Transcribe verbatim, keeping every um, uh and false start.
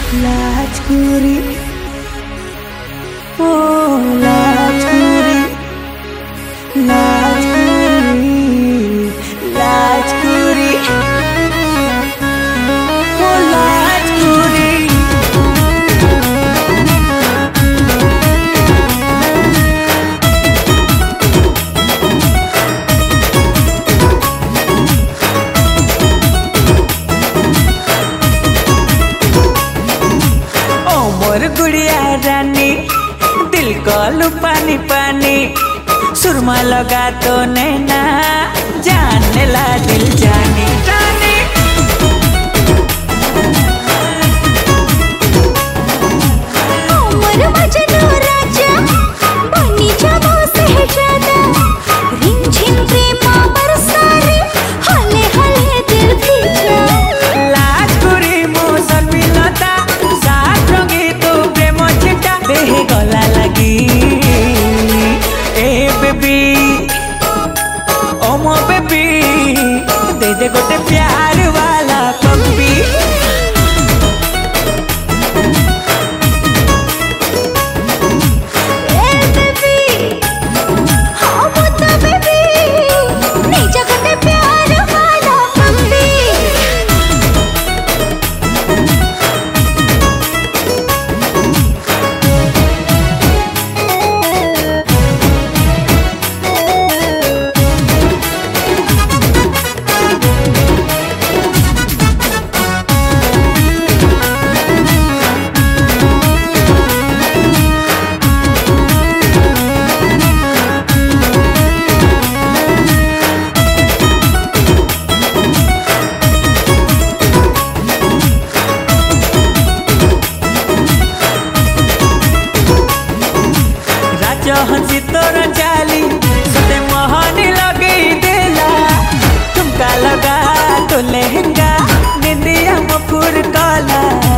लाजकुरी ओ लाजकुरी लाजकुरी लाजकुरी ओ लाजकुरी मोर गुड़िया रानी दिल को लू पानी पानी सुरमा लगा तो नैना जानने ला दिल जानी रानी मोर मजनू राजा बनी जाबो शहजादा रिमझिम प्रेम बरसा रे हले हले दिल भीजा लाजकुरी मौसम मिलता साथ रंगी तो प्रेम चिटा देह गला लगी ए बेबी ओ मो बेबी दे दे गोटे प्यार वाला पप्पी ए बेबी हाँ वो तो बेबी नहीं जगते प्यार वाला पप्पी हंसी तोरा चाली सते मोहनी लगे देला तुमका लगा तो लहंगा निंदिया मफुर काला